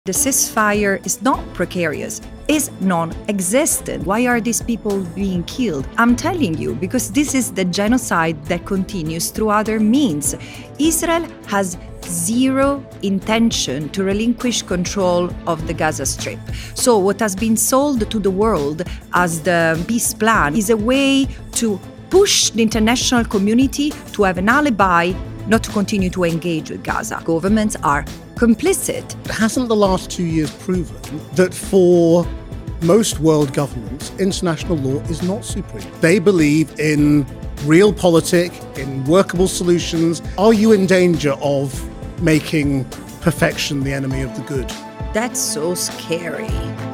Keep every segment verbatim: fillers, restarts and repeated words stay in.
The ceasefire is not precarious, is non-existent. Why are these people being killed? I'm telling you, because this is the genocide that continues through other means. Israel has zero intention to relinquish control of the Gaza Strip. So what has been sold to the world as the peace plan is a way to push the international community to have an alibi not to continue to engage with Gaza. Governments are complicit. Hasn't the last two years proven that for most world governments, international law is not supreme? They believe in realpolitik, in workable solutions. Are you in danger of making perfection the enemy of the good? That's so scary.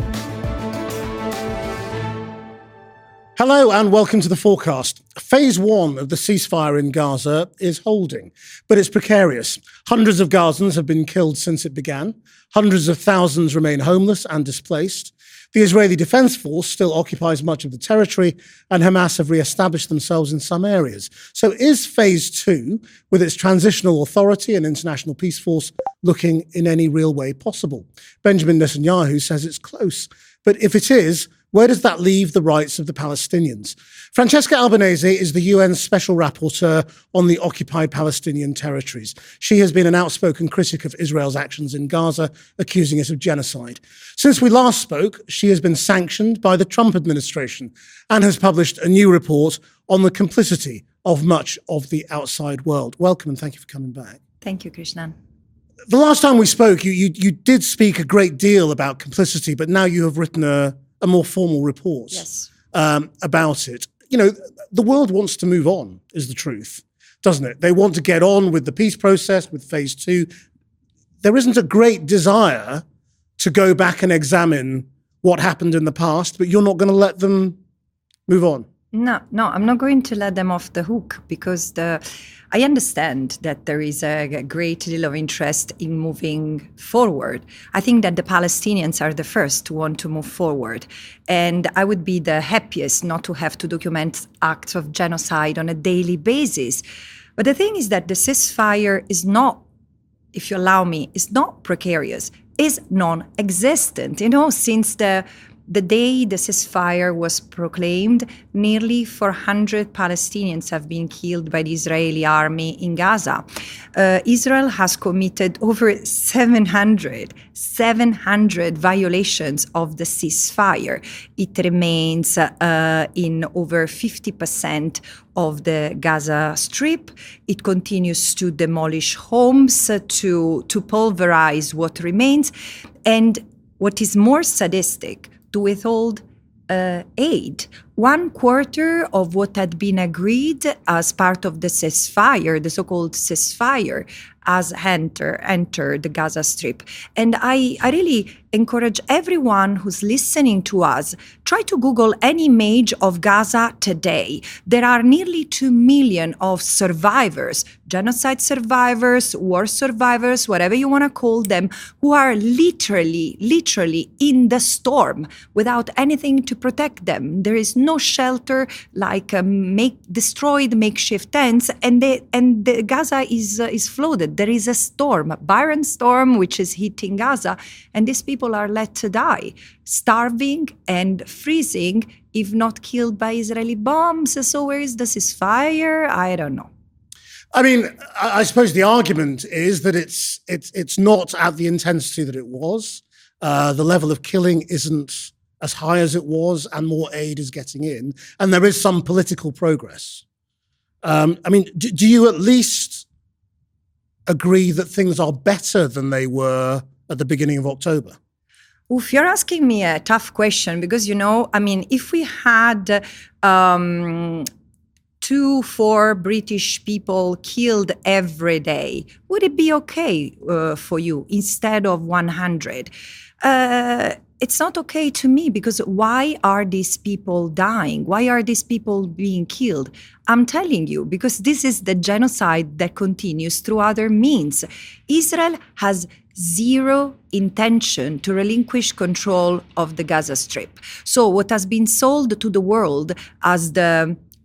Hello and welcome to The Forecast. Phase one of the ceasefire in Gaza is holding, but it's precarious. Hundreds of Gazans have been killed since it began. Hundreds of thousands remain homeless and displaced. The Israeli Defense Force still occupies much of the territory, and Hamas have re-established themselves in some areas. So is phase two, with its transitional authority and international peace force, looking in any real way possible? Benjamin Netanyahu says it's close. But if it is, where does that leave the rights of the Palestinians? Francesca Albanese is the U N's Special Rapporteur on the occupied Palestinian territories. She has been an outspoken critic of Israel's actions in Gaza, accusing it of genocide. Since we last spoke, she has been sanctioned by the Trump administration and has published a new report on the complicity of much of the outside world. Welcome and thank you for coming back. Thank you, Krishnan. The last time we spoke, you, you, you did speak a great deal about complicity, but now you have written a a more formal report yes. um, about it. You know, the world wants to move on, is the truth, doesn't it? They want to get on with the peace process, with phase two. There isn't a great desire to go back and examine what happened in the past, but you're not going to let them move on. No, no, I'm not going to let them off the hook because the, I understand that there is a great deal of interest in moving forward. I think that the Palestinians are the first to want to move forward. And I would be the happiest not to have to document acts of genocide on a daily basis. But the thing is that the ceasefire is not, if you allow me, is not precarious, is non-existent. You know, since the The day the ceasefire was proclaimed, nearly four hundred Palestinians have been killed by the Israeli army in Gaza. Uh, Israel has committed over seven hundred, seven hundred violations of the ceasefire. It remains uh, in over fifty percent of the Gaza Strip. It continues to demolish homes, uh, to, to pulverize what remains. And what is more sadistic, to withhold uh, aid. One quarter of what had been agreed as part of the ceasefire, the so-called ceasefire, has enter, entered the Gaza Strip. And I, I really encourage everyone who's listening to us, try to Google any image of Gaza today. There are nearly two million of survivors, genocide survivors, war survivors, whatever you want to call them, who are literally, literally in the storm without anything to protect them. There is no shelter, like um, make destroyed makeshift tents, and they, and the Gaza is uh, is flooded. There is a storm, Byron storm, which is hitting Gaza, and these people are let to die, starving and freezing, if not killed by Israeli bombs. So where is the ceasefire? I don't know. I mean, I suppose the argument is that it's it's it's not at the intensity that it was. Uh, the level of killing isn't as high as it was, and more aid is getting in, and there is some political progress. Um, I mean, do, do you at least agree that things are better than they were at the beginning of October? Oof, you're asking me a tough question because, you know, I mean, if we had um, two, four British people killed every day, would it be okay uh, for you instead of one hundred? Uh, It's not okay to me because why are these people dying? Why are these people being killed? I'm telling you, because this is the genocide that continues through other means. Israel has zero intention to relinquish control of the Gaza Strip. So what has been sold to the world as the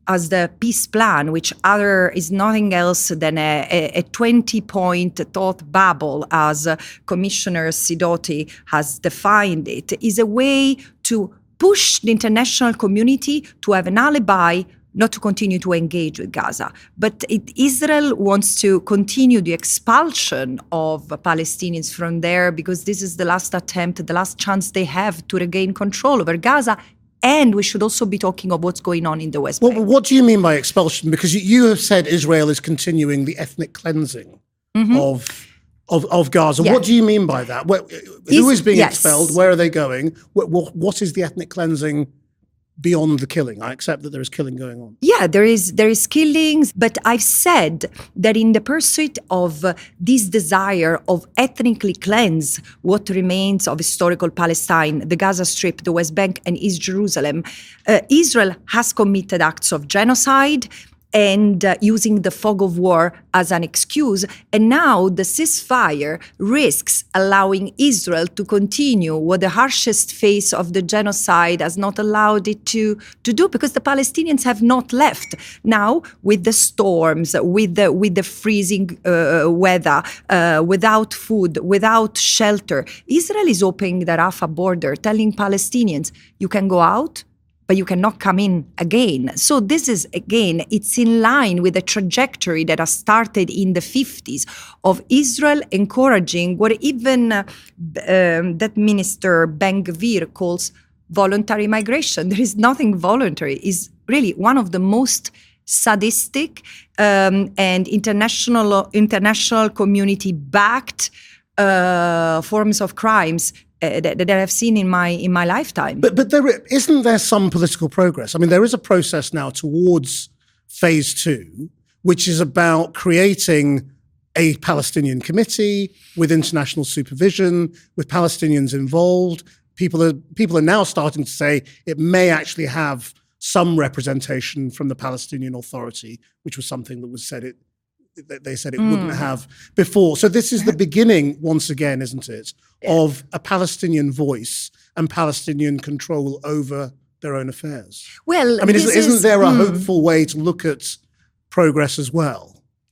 as the peace plan, which other is nothing else than a twenty-point thought bubble, as uh, Commissioner Sidoti has defined it, is a way to push the international community to have an alibi not to continue to engage with Gaza. But it, Israel wants to continue the expulsion of Palestinians from there because this is the last attempt, the last chance they have to regain control over Gaza. And we should also be talking of what's going on in the West Bank. Well, what do you mean by expulsion? Because you, you have said Israel is continuing the ethnic cleansing mm-hmm. of, of of Gaza. Yeah. What do you mean by that? Where, who is, is being yes. expelled? Where are they going? What, what, what is the ethnic cleansing beyond the killing? I accept that there is killing going on. Yeah, there is there is killings, but I've said that in the pursuit of uh, this desire of ethnically cleanse what remains of historical Palestine, the Gaza Strip, the West Bank, and East Jerusalem, uh, Israel has committed acts of genocide and uh, using the fog of war as an excuse. And now the ceasefire risks allowing Israel to continue what the harshest phase of the genocide has not allowed it to, to do, because the Palestinians have not left. Now, with the storms, with the, with the freezing uh, weather, uh, without food, without shelter, Israel is opening the Rafah border, telling Palestinians, you can go out, but you cannot come in again. So this is, again, it's in line with the trajectory that has started in the fifties of Israel encouraging what even uh, um, that minister Ben-Gvir calls voluntary migration. There is nothing voluntary. It's really one of the most sadistic um, and international, international community-backed uh, forms of crimes Uh, that, that I've seen in my in my lifetime. But but there isn't there some political progress? I mean, there is a process now towards phase two, which is about creating a Palestinian committee with international supervision, with Palestinians involved. People are people are now starting to say it may actually have some representation from the Palestinian Authority, which was something that was said it they said it mm. wouldn't have before. So this is the beginning, once again, isn't it, of a Palestinian voice and Palestinian control over their own affairs. Well, I mean, isn't, is, isn't there a mm. hopeful way to look at progress as well?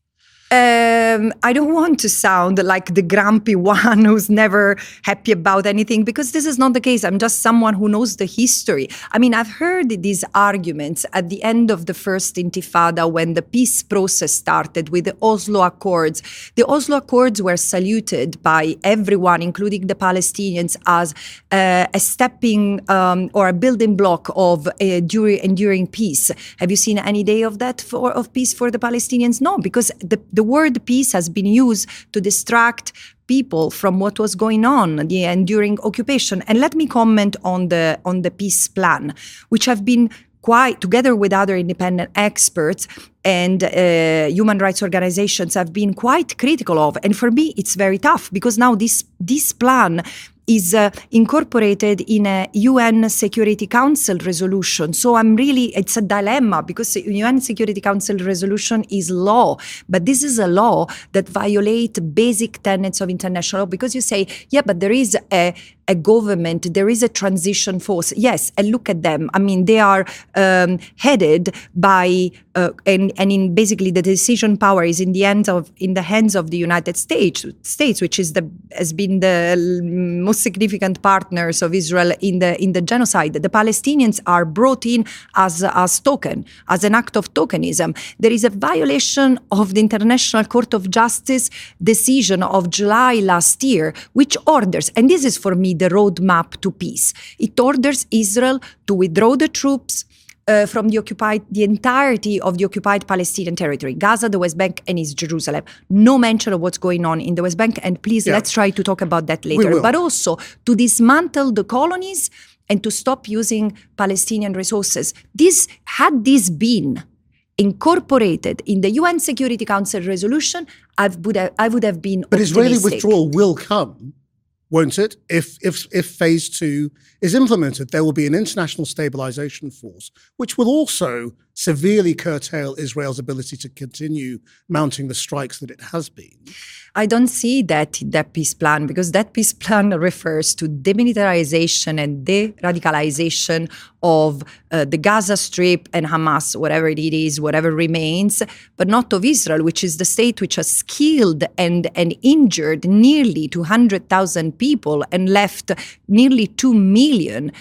Um, I don't want to sound like the grumpy one who's never happy about anything, because this is not the case. I'm just someone who knows the history. I mean, I've heard these arguments at the end of the first Intifada when the peace process started with the Oslo Accords. The Oslo Accords were saluted by everyone, including the Palestinians, as uh, a stepping um, or a building block of uh, enduring, enduring peace. Have you seen any day of that for, of peace for the Palestinians? No, because the, the The word peace has been used to distract people from what was going on, the enduring occupation. And let me comment on the on the peace plan, which have been quite, together with other independent experts and uh, human rights organizations, have been quite critical of. And for me, it's very tough, because now this this plan is uh, incorporated in a U N Security Council resolution. So I'm really, it's a dilemma, because the U N Security Council resolution is law, but this is a law that violates basic tenets of international law, because you say, yeah, but there is a, a government, there is a transition force. Yes, and look at them. I mean, they are um, headed by, uh, and, and in basically the decision power is in the hands of, in the hands of the United States, States, which is the, has been the most significant partners of Israel in the in the genocide. The Palestinians are brought in as as token, as an act of tokenism. There is a violation of the International Court of Justice decision of July last year, which orders, and this is for me the roadmap to peace. It orders Israel to withdraw the troops Uh, from the occupied, the entirety of the occupied Palestinian territory, Gaza, the West Bank, and East Jerusalem. No mention of what's going on in the West Bank, and please, yeah. let's try to talk about that later. But also to dismantle the colonies and to stop using Palestinian resources. This, had this been incorporated in the U N Security Council resolution, I would have, I would have been But optimistic. Israeli withdrawal will come, won't it? If if if phase two is implemented, there will be an international stabilization force, which will also severely curtail Israel's ability to continue mounting the strikes that it has been? I don't see that in that peace plan, because that peace plan refers to demilitarization and de-radicalization of uh, the Gaza Strip and Hamas, whatever it is, whatever remains, but not of Israel, which is the state which has killed and, and injured nearly two hundred thousand people and left nearly two million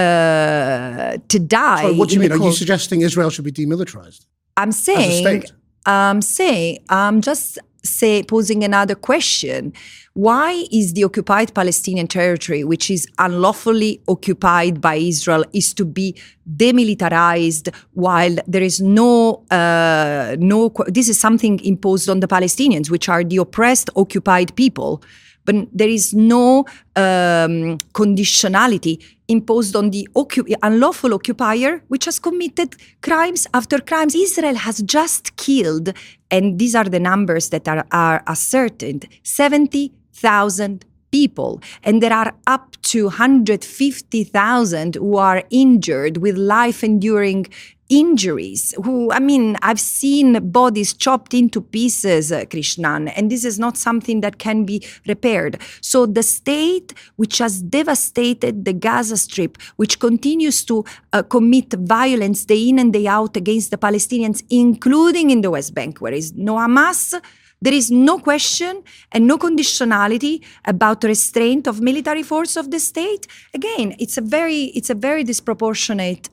uh, to die. So what do you mean? Are cold. you suggesting Israel should be demilitarized? I'm saying, as a state? I'm saying, I'm just say posing another question. Why is the occupied Palestinian territory, which is unlawfully occupied by Israel, is to be demilitarized while there is no, uh, no, this is something imposed on the Palestinians, which are the oppressed, occupied people. But there is no um, conditionality imposed on the occup- unlawful occupier, which has committed crimes after crimes. Israel has just killed, and these are the numbers that are, are ascertained, seventy thousand people. And there are up to one hundred fifty thousand who are injured with life-enduring injuries. Who, I mean, I've seen bodies chopped into pieces, uh, Krishnan, and this is not something that can be repaired. So the state which has devastated the Gaza Strip, which continues to uh, commit violence day in and day out against the Palestinians, including in the West Bank, where is no Hamas, there is no question and no conditionality about restraint of military force of the state. Again, it's a very, it's a very disproportionate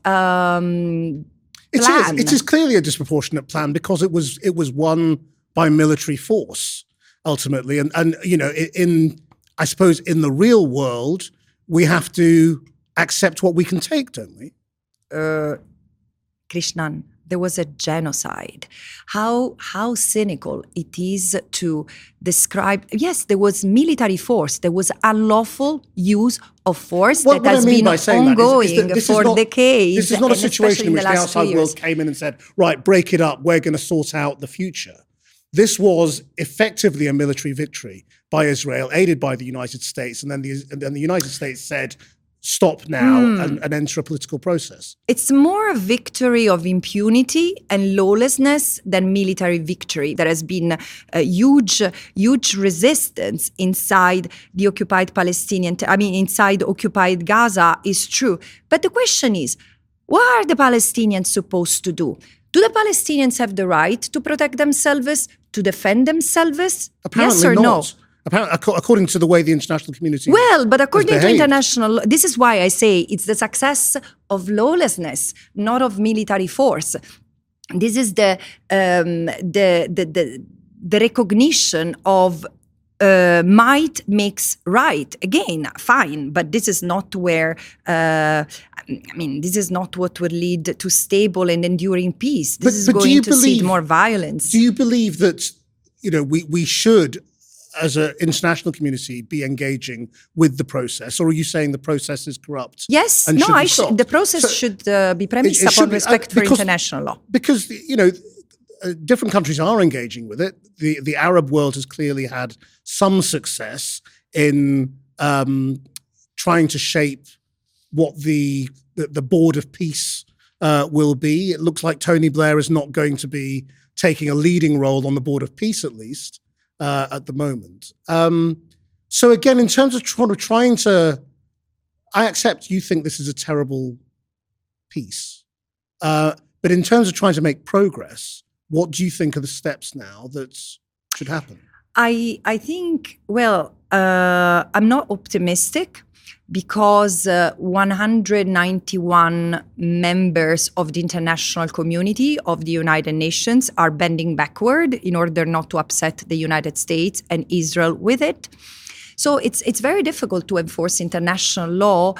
um, It plan. is. It is clearly a disproportionate plan because it was it was won by military force ultimately, and and you know in I suppose in the real world we have to accept what we can take, don't we? Uh, Krishnan, there was a genocide. How how cynical it is to describe. Yes, there was military force. There was unlawful use of force What, that what has I mean been by saying ongoing that is, is that this for is not, decades. This is not a and situation in especially which the the last few outside world years. came in and said, right, break it up, we're going to sort out the future. This was effectively a military victory by Israel, aided by the United States, and then the, and then the United States said, stop now Mm. and, and enter a political process. It's more a victory of impunity and lawlessness than military victory. There has been a huge, huge resistance inside the occupied Palestinian, I mean, inside occupied Gaza is true. But the question is, what are the Palestinians supposed to do? Do the Palestinians have the right to protect themselves, to defend themselves? Apparently yes or not. no? Apparently, according to the way the international community Well, but according to behaved. international law, this is why I say it's the success of lawlessness, not of military force. This is the um, the, the the the recognition of uh, might makes right. Again, fine, but this is not where. Uh, I mean, this is not what would lead to stable and enduring peace. This But- is but do going you to see believe- more violence. Do you believe that, you know, we, we should, as an international community, be engaging with the process? Or are you saying the process is corrupt? Yes, and no, should be I sh- stopped? the process So- should uh, be premised It- it should upon be, uh, respect for because- international law. Because, you know, uh, different countries are engaging with it. The, the Arab world has clearly had some success in um, trying to shape what the, the, the board of peace uh, will be. It looks like Tony Blair is not going to be taking a leading role on the board of peace, at least. Uh, at the moment. Um, so again, in terms of trying, trying to, I accept you think this is a terrible piece. Uh, but in terms of trying to make progress, what do you think are the steps now that should happen? I I think, well, uh, I'm not optimistic because uh, one hundred ninety-one members of the international community of the United Nations are bending backward in order not to upset the United States and Israel with it. So it's it's very difficult to enforce international law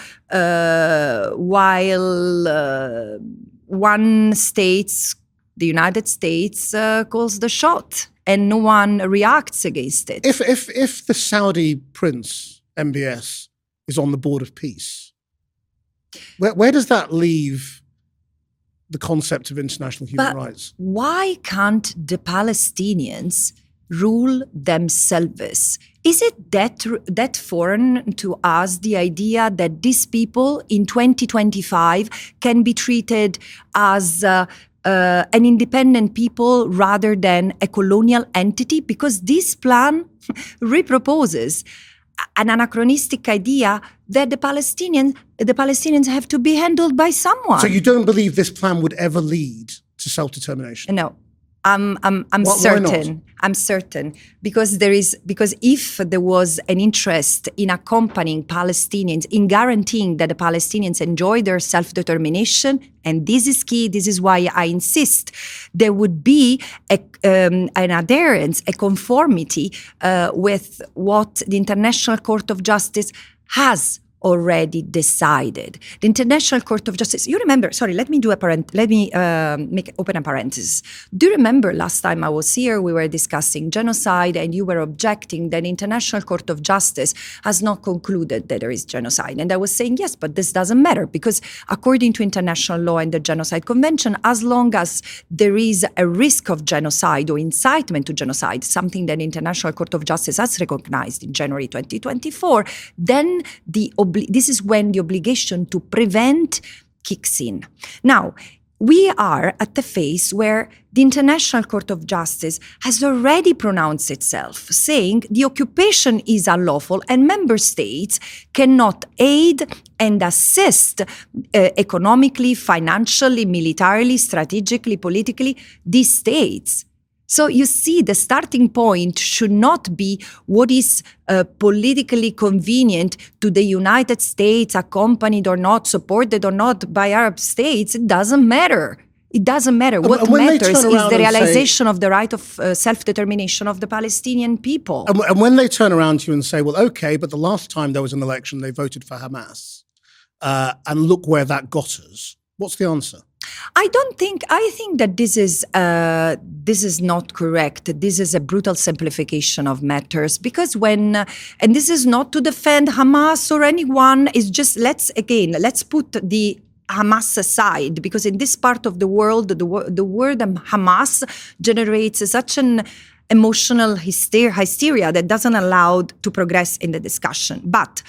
uh, while uh, one state's, the United States, uh, calls the shot and no one reacts against it. If if if the Saudi prince, M B S, is on the board of peace, where, where does that leave the concept of international human But rights? why can't the Palestinians rule themselves? Is it that that foreign to us, the idea that these people in twenty twenty-five can be treated as uh, uh, an independent people rather than a colonial entity, because this plan reproposes an anachronistic idea that the Palestinians, the Palestinians have to be handled by someone. So you don't believe this plan would ever lead to self-determination? No. I'm, I'm, I'm why, certain. Why not? I'm certain because there is because if there was an interest in accompanying Palestinians, in guaranteeing that the Palestinians enjoy their self-determination, and this is key. This is why I insist there would be a, um, an adherence, a conformity uh, with what the International Court of Justice has already decided. The International Court of Justice, you remember, sorry, let me do a parent, let me um, make open a parenthesis. Do you remember last time I was here, we were discussing genocide and you were objecting that the International Court of Justice has not concluded that there is genocide. And I was saying, yes, but this doesn't matter because according to international law and the Genocide Convention, as long as there is a risk of genocide or incitement to genocide, something that the International Court of Justice has recognized in January twenty twenty-four, then the this is when the obligation to prevent kicks in. Now, we are at the phase where the International Court of Justice has already pronounced itself, saying the occupation is unlawful and member states cannot aid and assist uh, economically, financially, militarily, strategically, politically these states. So you see, the starting point should not be what is uh, politically convenient to the United States, accompanied or not, supported or not by Arab states. It doesn't matter. It doesn't matter. What matters is the realization say, of the right of uh, self-determination of the Palestinian people. And, and when they turn around to you and say, well, okay, but the last time there was an election, they voted for Hamas, uh, and look where that got us, what's the answer? I don't think, I think that this is, uh, this is not correct. This is a brutal simplification of matters because when, uh, and this is not to defend Hamas or anyone, it's just, let's, again, let's put the Hamas aside because in this part of the world, the, the word Hamas generates such an emotional hyster- hysteria that doesn't allow to progress in the discussion. But,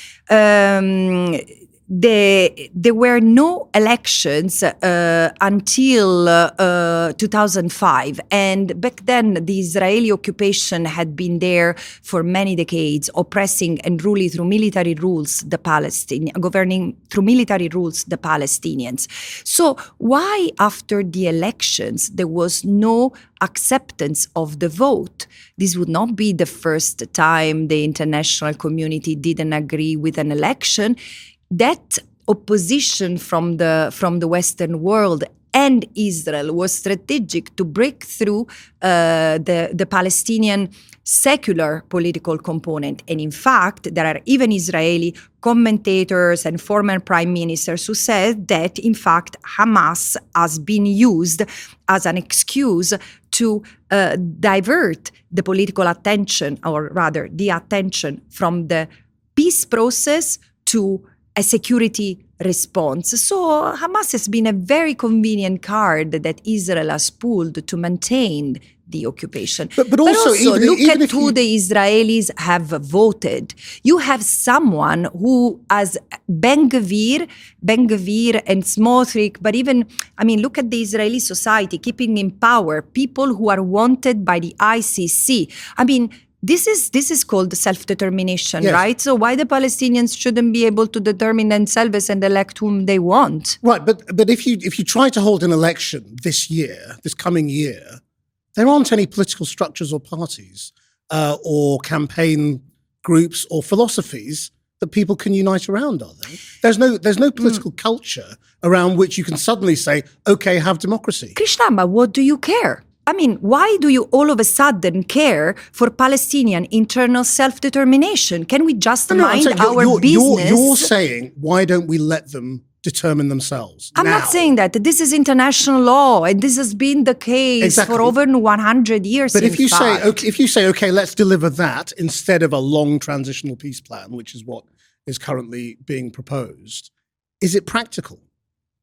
um, The, there were no elections uh, until uh, two thousand five. And back then, the Israeli occupation had been there for many decades, oppressing and ruling through military rules the Palestinians, governing through military rules the Palestinians. So why after the elections there was no acceptance of the vote? This would not be the first time the international community didn't agree with an election. That opposition from the from the Western world and Israel was strategic to break through uh, the, the Palestinian secular political component. And in fact, there are even Israeli commentators and former prime ministers who said that, in fact, Hamas has been used as an excuse to uh, divert the political attention, or rather the attention from the peace process to a security response. So Hamas has been a very convenient card that Israel has pulled to maintain the occupation. But, but also, but also even, look even at who you... the Israelis have voted. You have someone who, as Ben Gvir, Ben Gvir and Smotrich, but even, I mean, look at the Israeli society keeping in power people who are wanted by the I C C. I mean, This is this is called self-determination, yes. Right? So why the Palestinians shouldn't be able to determine themselves and elect whom they want? Right, but but if you if you try to hold an election this year, this coming year, there aren't any political structures or parties uh, or campaign groups or philosophies that people can unite around, are there? There's no there's no political mm. culture around which you can suddenly say, okay, have democracy. Krishnamba, what do you care? I mean, why do you all of a sudden care for Palestinian internal self-determination? Can we just no, no, mind saying, our you're, business? You're, you're saying, why don't we let them determine themselves I'm now? not saying that. This is international law, and this has been the case exactly. for over one hundred years. But if you fact. say, okay, if you say, okay, let's deliver that instead of a long transitional peace plan, which is what is currently being proposed, is it practical?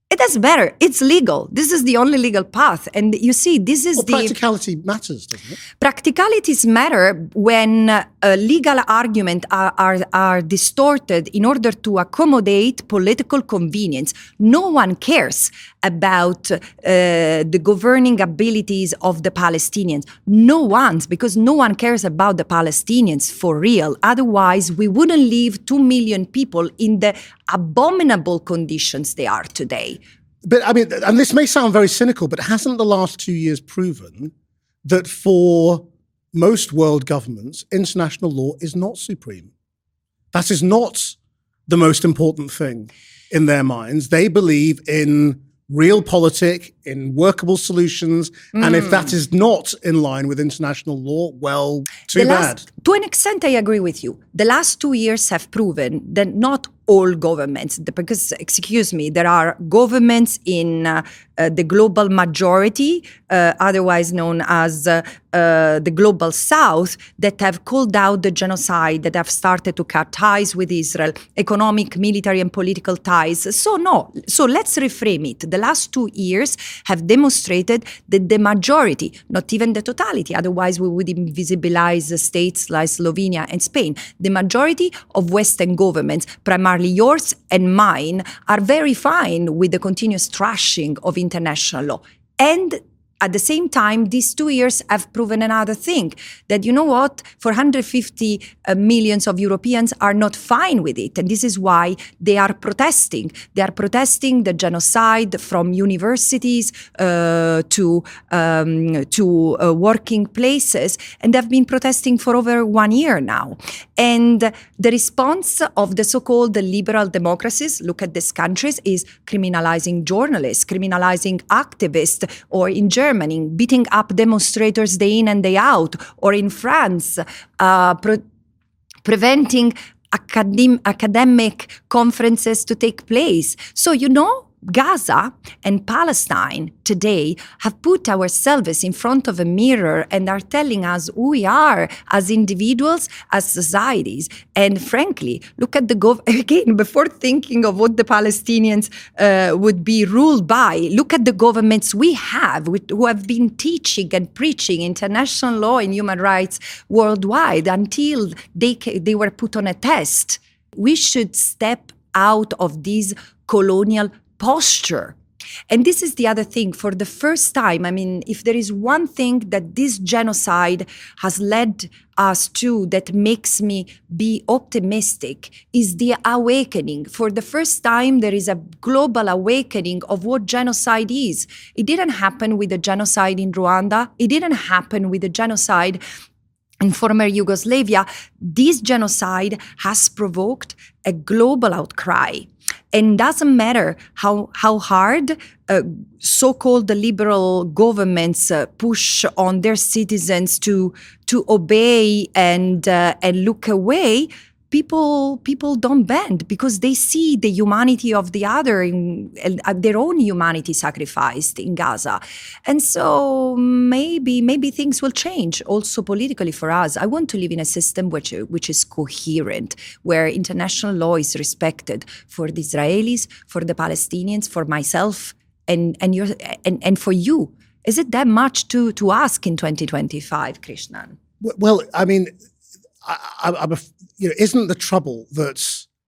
It doesn't matter. It's legal. This is the only legal path. And you see, this is well, the... practicality matters, doesn't it? Practicalities matter when uh, legal arguments are, are, are distorted in order to accommodate political convenience. No one cares about uh, the governing abilities of the Palestinians. No one, because no one cares about the Palestinians for real. Otherwise, we wouldn't leave two million people in the abominable conditions they are today. But I mean, and this may sound very cynical, but hasn't the last two years proven that for most world governments, international law is not supreme? That is not the most important thing in their minds. They believe in realpolitik, in workable solutions, mm. and if that is not in line with international law, well, too last, bad. To an extent, I agree with you. The last two years have proven that not all governments, because, excuse me, there are governments in uh, uh, the global majority, uh, otherwise known as uh, uh, the global south, that have called out the genocide, that have started to cut ties with Israel, economic, military, and political ties. So no, so let's reframe it. The last two years have demonstrated that the majority, not even the totality, otherwise we would invisibilize states like Slovenia and Spain, the majority of Western governments, primarily yours and mine, are very fine with the continuous trashing of international law. And at the same time, these two years have proven another thing, that, you know what, four hundred fifty uh, millions of Europeans are not fine with it. And this is why they are protesting. They are protesting the genocide from universities uh, to, um, to uh, working places. And they've been protesting for over one year now. And the response of the so-called liberal democracies, look at these countries, is criminalizing journalists, criminalizing activists, or in Germany, Germany, beating up demonstrators day in and day out, or in France, uh, pre- preventing academ- academic conferences to take place. So, you know, Gaza and Palestine today have put ourselves in front of a mirror and are telling us who we are as individuals, as societies. And frankly, look at the gov- again, before thinking of what the Palestinians uh, would be ruled by, look at the governments we have, who have been teaching and preaching international law and human rights worldwide until they, they were put on a test. We should step out of this colonial posture. And this is the other thing. For the first time, I mean, if there is one thing that this genocide has led us to that makes me be optimistic, is the awakening. For the first time, there is a global awakening of what genocide is. It didn't happen with the genocide in Rwanda. It didn't happen with the genocide in former Yugoslavia. This genocide has provoked a global outcry. And doesn't matter how how hard uh, so-called liberal governments uh, push on their citizens to to obey and uh, and look away. People people don't bend because they see the humanity of the other in, and their own humanity sacrificed in Gaza. And so maybe maybe things will change also politically for us. I want to live in a system which which is coherent, where international law is respected for the Israelis, for the Palestinians, for myself, and and your and, and for you. Is it that much to to ask in twenty twenty-five, Krishnan? Well, I mean, I, I, I'm a You know, isn't the trouble that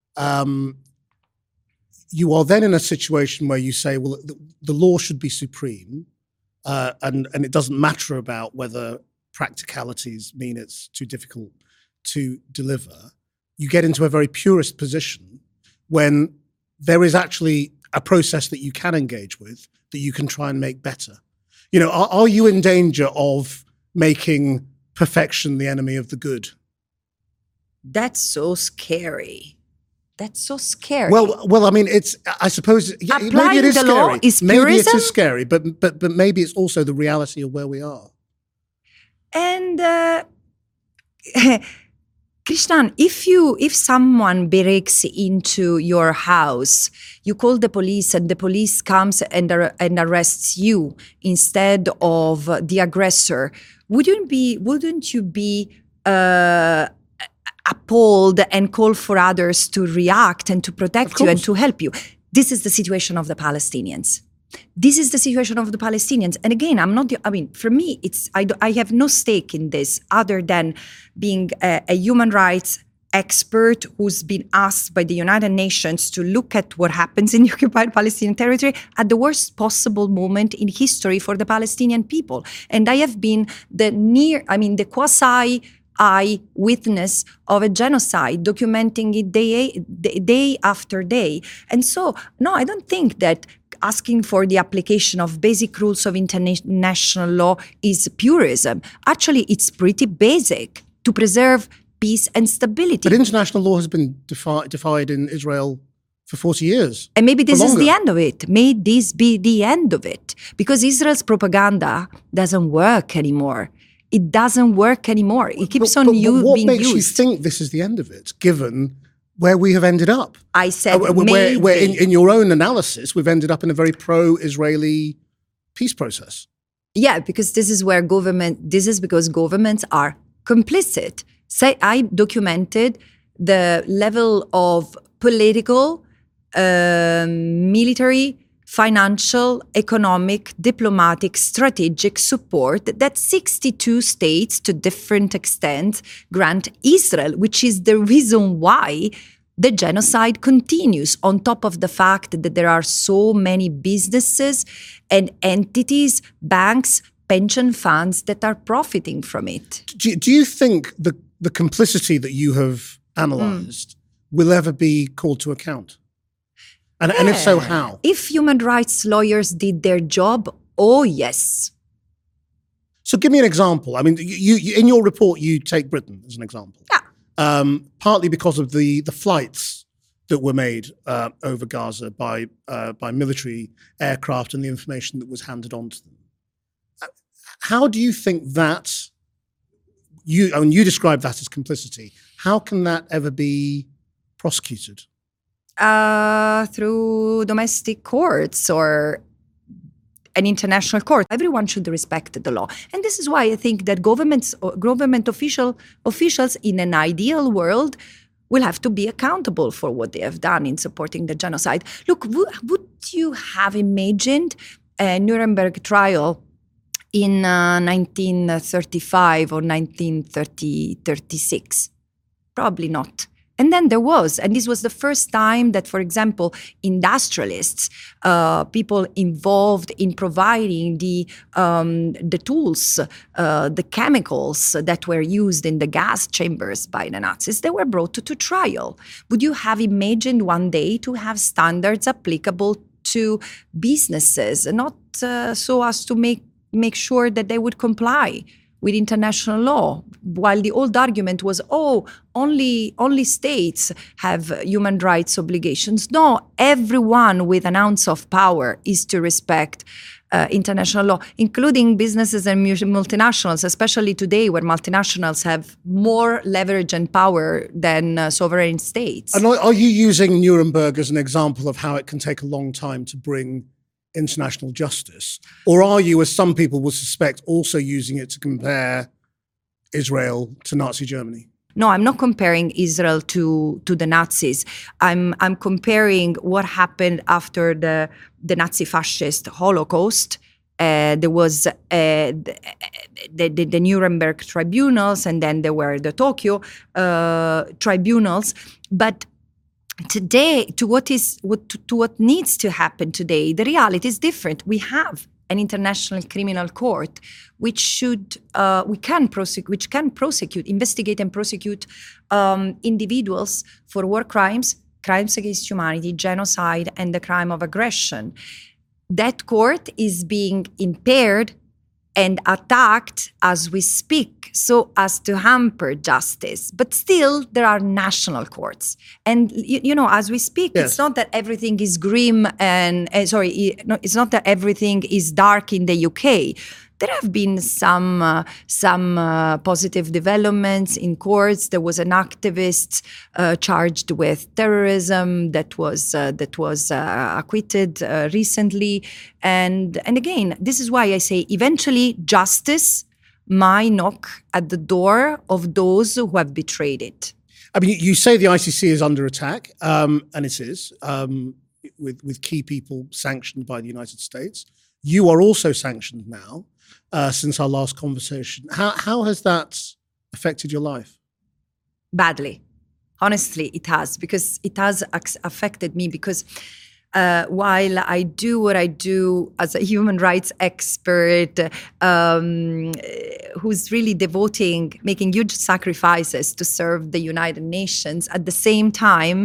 um, you are then in a situation where you say, well, the, the law should be supreme, uh, and, and it doesn't matter about whether practicalities mean it's too difficult to deliver. You get into a very purist position when there is actually a process that you can engage with, that you can try and make better. You know, are, are you in danger of making perfection the enemy of the good? That's so scary. That's so scary. Well, well, I mean, it's. I suppose yeah, maybe it is the scary. Law is maybe purism? it is scary, but but but maybe it's also the reality of where we are. And uh, Krishnan, if you if someone breaks into your house, you call the police, and the police comes and ar- and arrests you instead of the aggressor, wouldn't be wouldn't you be uh, appalled and call for others to react and to protect you and to help you? this is the situation of the Palestinians. This is the situation of the Palestinians. And again, I'm not, the, I mean, for me, it's I, do, I have no stake in this other than being a, a human rights expert who's been asked by the United Nations to look at what happens in the occupied Palestinian territory at the worst possible moment in history for the Palestinian people. And I have been the near, I mean, the quasi eyewitness of a genocide, documenting it day, day after day. And so, no, I don't think that asking for the application of basic rules of international law is purism. Actually, it's pretty basic to preserve peace and stability. But international law has been defi- defied in Israel for forty years. And maybe this is the end of it. May this be the end of it. Because Israel's propaganda doesn't work anymore. It doesn't work anymore. It keeps but, on but, u- but what being makes used. you think this is the end of it, given where we have ended up? I said uh, where, maybe. where in, in your own analysis, we've ended up in a very pro-Israeli peace process. Yeah, because this is where government, this is because governments are complicit. Say, I documented the level of political, uh, military, financial, economic, diplomatic, strategic support that sixty-two states to different extents grant Israel, which is the reason why the genocide continues, on top of the fact that there are so many businesses and entities, banks, pension funds that are profiting from it. Do, do you think the, the complicity that you have analysed mm. will ever be called to account? And, yeah. and if so, how? If human rights lawyers did their job, oh yes. So give me an example. I mean, you, you in your report, you take Britain as an example. Yeah. Um, partly because of the, the flights that were made uh, over Gaza by uh, by military aircraft and the information that was handed on to them. How do you think that, you, I mean, you describe that as complicity. How can that ever be prosecuted? Uh, through domestic courts or an international court. Everyone should respect the law. And this is why I think that governments, government official, officials in an ideal world will have to be accountable for what they have done in supporting the genocide. Look, w- would you have imagined a Nuremberg trial in uh, nineteen thirty-five or nineteen thirty-six? Probably not. And then there was, and this was the first time that, for example, industrialists, uh, people involved in providing the um, the tools, uh, the chemicals that were used in the gas chambers by the Nazis, they were brought to, to trial. Would you have imagined one day to have standards applicable to businesses, not uh, so as to make make sure that they would comply with international law, while the old argument was, oh, only only states have human rights obligations. No, everyone with an ounce of power is to respect uh, international law, including businesses and multinationals, especially today where multinationals have more leverage and power than uh, sovereign states. And are you using Nuremberg as an example of how it can take a long time to bring international justice? Or are you, as some people will suspect, also using it to compare Israel to Nazi Germany? No, I'm not comparing Israel to, to the Nazis. I'm I'm comparing what happened after the, the Nazi fascist Holocaust. Uh, there was uh, the, the, the Nuremberg tribunals, and then there were the Tokyo uh, tribunals. But today, to what is what to, to what needs to happen today, the reality is different. We have an international criminal court, which should uh, we can prosecute, which can prosecute, investigate, and prosecute um, individuals for war crimes, crimes against humanity, genocide, and the crime of aggression. That court is being impaired and attacked as we speak, so as to hamper justice. But still, there are national courts. And, you, you know, as we speak, yes. It's not that everything is grim and, uh, sorry, it's not that everything is dark in the U K. There have been some uh, some uh, positive developments in courts. There was an activist uh, charged with terrorism that was uh, that was uh, acquitted uh, recently, and and again, this is why I say eventually justice might knock at the door of those who have betrayed it. I mean, you say the I C C is under attack, um, and it is. Um, with, with key people sanctioned by the United States. You are also sanctioned now uh, since our last conversation. How, how has that affected your life? Badly. Honestly, it has, because it has affected me because uh, while I do what I do as a human rights expert, um, who's really devoting, making huge sacrifices to serve the United Nations, at the same time,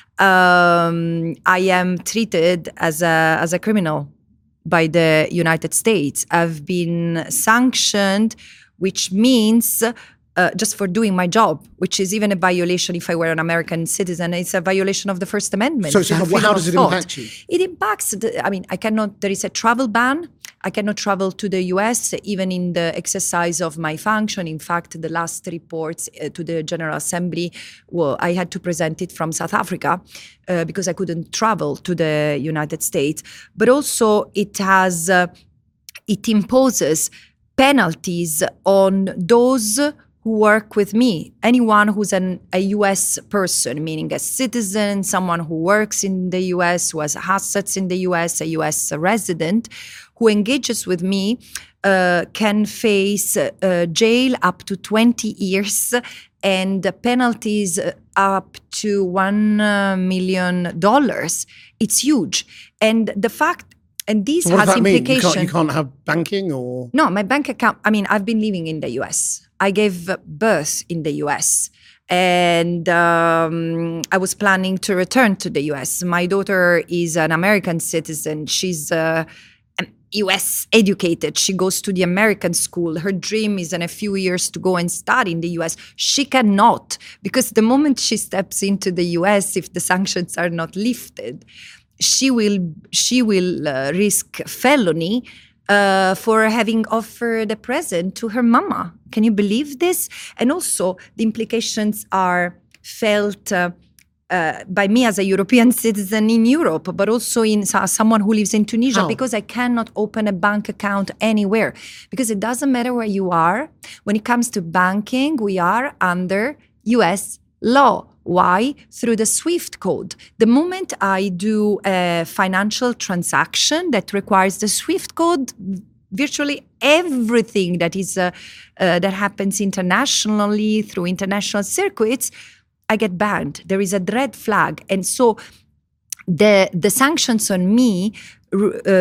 um, I am treated as a, as a criminal by the United States. I've been sanctioned, which means Uh, just for doing my job, which is even a violation if I were an American citizen. It's a violation of the First Amendment. So, so how, how does it thought. impact you? It impacts, the, I mean, I cannot, there is a travel ban. I cannot travel to the U S even in the exercise of my function. In fact, the last reports uh, to the General Assembly, well, I had to present it from South Africa uh, because I couldn't travel to the United States. But also it has, uh, it imposes penalties on those who work with me. Anyone who's an, a U S person, meaning a citizen, someone who works in the U S, who has assets in the U S, a U S resident, who engages with me uh, can face uh, jail up to twenty years and penalties up to one million dollars. It's huge. And the fact And this so what has does that mean? implications. You can't, you can't have banking or? No, my bank account, I mean, I've been living in the U S. I gave birth in the U S. And um, I was planning to return to the U S. My daughter is an American citizen. She's uh, U S educated. She goes to the American school. Her dream is in a few years to go and study in the U S. She cannot, because the moment she steps into the U S, if the sanctions are not lifted, she will she will uh, risk felony uh, for having offered a present to her mama. Can you believe this? And also the implications are felt uh, uh, by me as a European citizen in Europe, but also in uh, someone who lives in Tunisia. How? Because I cannot open a bank account anywhere, because it doesn't matter where you are. When it comes to banking, we are under U S law. Why? Through the SWIFT code. The moment I do a financial transaction that requires the SWIFT code, virtually everything that is uh, uh, that happens internationally through international circuits, I get banned. There is a red flag. And so the the sanctions on me uh,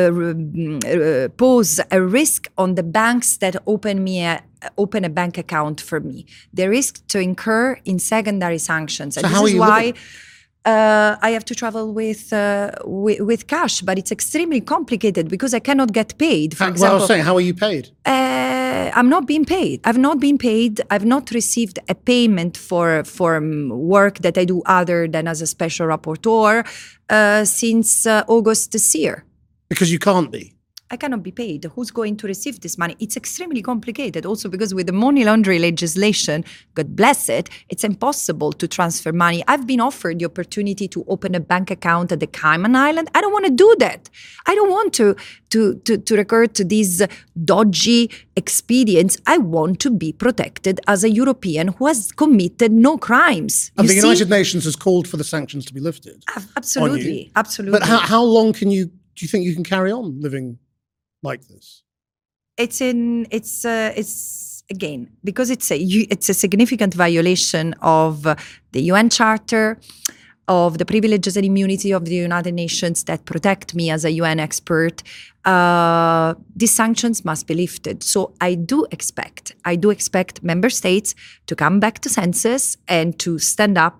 uh, pose a risk on the banks that open me a open a bank account for me. The risk to incur in secondary sanctions. So and how this are is you why living? uh, I have to travel with, uh, with with cash, but it's extremely complicated because I cannot get paid. For How, well, I example, was saying, how are you paid? uh, I'm not being paid. I've not been paid. I've not received a payment for for um, work that I do other than as a special rapporteur uh, since uh, August this year. Because you can't be. I cannot be paid. Who's going to receive this money? It's extremely complicated also because with the money laundering legislation, God bless it, it's impossible to transfer money. I've been offered the opportunity to open a bank account at the Cayman Island. I don't want to do that. I don't want to, to, to, to recur to these dodgy expedients. I want to be protected as a European who has committed no crimes. And You the see? United Nations has called for the sanctions to be lifted. Absolutely, absolutely. But how, how long can you, do you think you can carry on living like this? It's in. It's. Uh, it's again because it's a. It's a significant violation of uh, the U N Charter, of the privileges and immunity of the United Nations that protect me as a U N expert. Uh, these sanctions must be lifted. So I do expect. I do expect member states to come back to senses and to stand up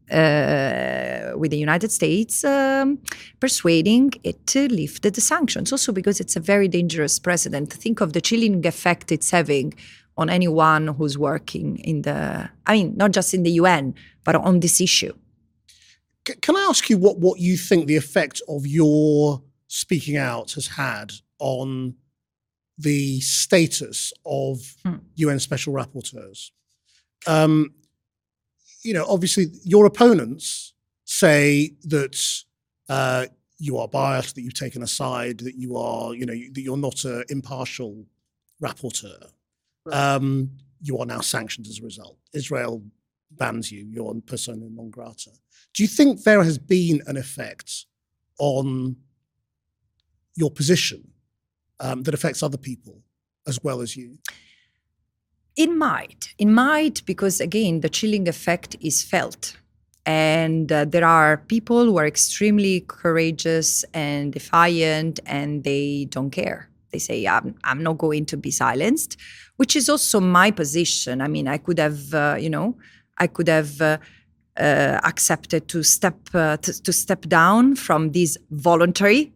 Uh, with the United States, um, persuading it to lift the sanctions. Also because it's a very dangerous precedent. Think of the chilling effect it's having on anyone who's working in the, I mean, not just in the U N, but on this issue. C- can I ask you what, what you think the effect of your speaking out has had on the status of Hmm. U N special rapporteurs? Um, you know, obviously your opponents say that uh, you are biased, that you've taken a side, that you are, you know, that you're not an impartial rapporteur. Right. Um, you are now sanctioned as a result. Israel bans you, you're persona non grata. Do you think there has been an effect on your position um, that affects other people as well as you? It might. It might because, again, the chilling effect is felt. And uh, there are people who are extremely courageous and defiant, and they don't care. They say, I'm, I'm not going to be silenced, which is also my position. I mean, I could have, uh, you know, I could have uh, uh, accepted to step uh, to, to step down from this voluntary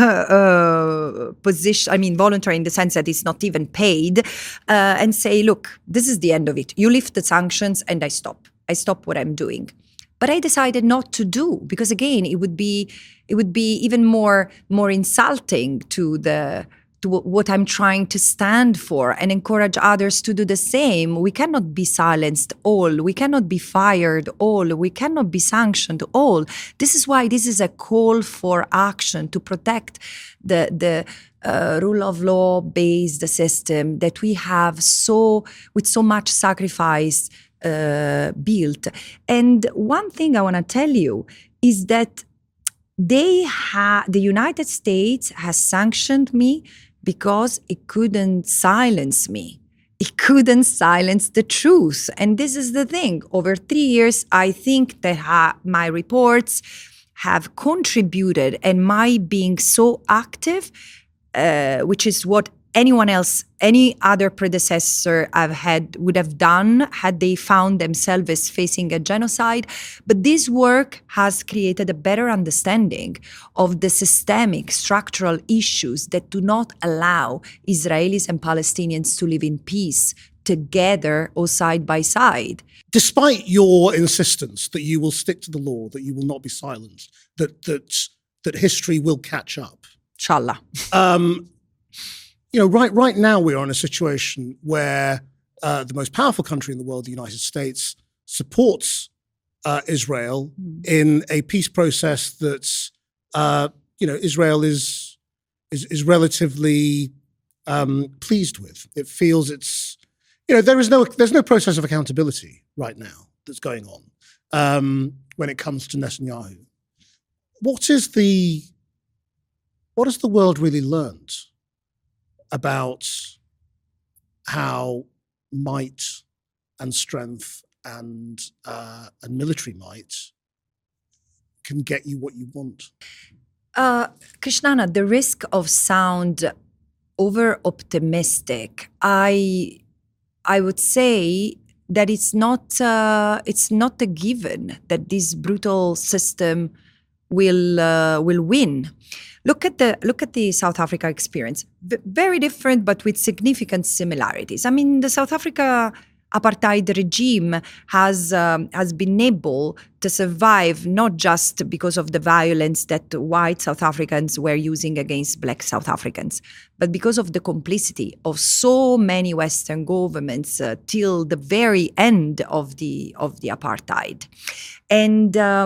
uh, position. I mean, voluntary in the sense that it's not even paid, uh, and say, look, this is the end of it. You lift the sanctions, and I stop. I stop what I'm doing. But I decided not to do because, again, it would be it would be even more more insulting to the to what I'm trying to stand for and encourage others to do the same. We cannot be silenced all. We cannot be fired all. We cannot be sanctioned all. This is why this is a call for action to protect the the uh, rule of law based system that we have so with so much sacrifice Uh, built. And one thing I want to tell you is that they ha- the United States has sanctioned me because it couldn't silence me. It couldn't silence the truth. And this is the thing. Over three years, I think that ha- my reports have contributed, and my being so active, uh, which is what anyone else, any other predecessor I've had would have done had they found themselves facing a genocide. But this work has created a better understanding of the systemic structural issues that do not allow Israelis and Palestinians to live in peace together or side by side. Despite your insistence that you will stick to the law, that you will not be silenced, that that that history will catch up. Inshallah. Um, You know, right right now we're in a situation where uh, the most powerful country in the world, the United States, supports uh, Israel mm. in a peace process that's, uh, you know, Israel is is, is relatively um, pleased with. It feels it's, you know, there is no there's no process of accountability right now that's going on um, when it comes to Netanyahu. What is the what has the world really learned about how might and strength and uh, and military might can get you what you want? Uh, Krishnana, the risk of sound over-optimistic, I I would say that it's not uh, it's not a given that this brutal system will uh, will win. Look at the look at the South Africa experience. V- very different, but with significant similarities. I mean, the South Africa apartheid regime has um, has been able to survive not just because of the violence that white South Africans were using against black South Africans, but because of the complicity of so many Western governments uh, till the very end of the of the apartheid, and. Uh,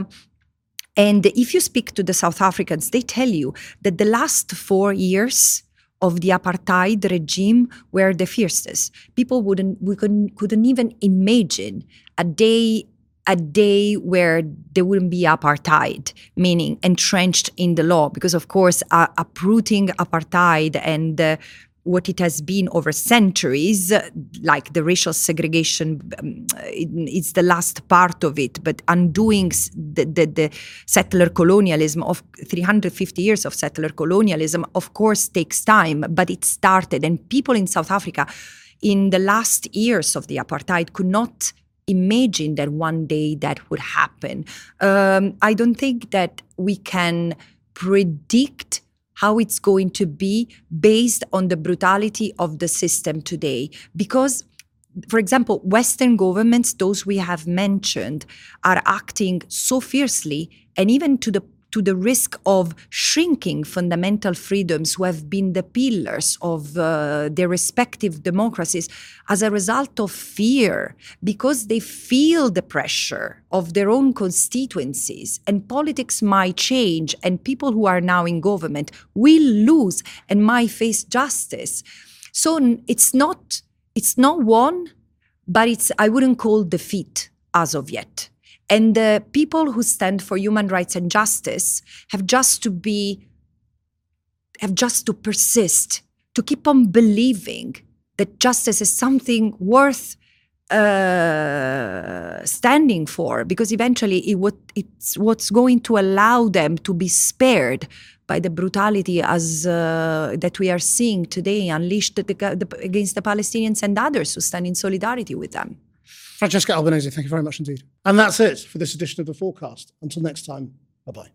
And if you speak to the South Africans, they tell you that the last four years of the apartheid regime were the fiercest. People wouldn't, we couldn't, couldn't even imagine a day, a day where there wouldn't be apartheid, meaning entrenched in the law, because of course, uh, uprooting apartheid and uh, what it has been over centuries, like the racial segregation, um, it, it's the last part of it, but undoing the, the, the settler colonialism of three hundred fifty years of settler colonialism, of course, takes time, but it started. And people in South Africa in the last years of the apartheid could not imagine that one day that would happen. Um, I don't think that we can predict how it's going to be based on the brutality of the system today. Because, for example, Western governments, those we have mentioned, are acting so fiercely and even to the to the risk of shrinking fundamental freedoms who have been the pillars of uh, their respective democracies as a result of fear, because they feel the pressure of their own constituencies, and politics might change and people who are now in government will lose and might face justice. So it's not, it's not won, but it's, I wouldn't call defeat as of yet. And the people who stand for human rights and justice have just to be, have just to persist, to keep on believing that justice is something worth uh, standing for, because eventually it what, it's what's going to allow them to be spared by the brutality as uh, that we are seeing today unleashed the, the, against the Palestinians and others who stand in solidarity with them. Francesca Albanese, thank you very much indeed. And that's it for this edition of The Forecast. Until next time, bye-bye.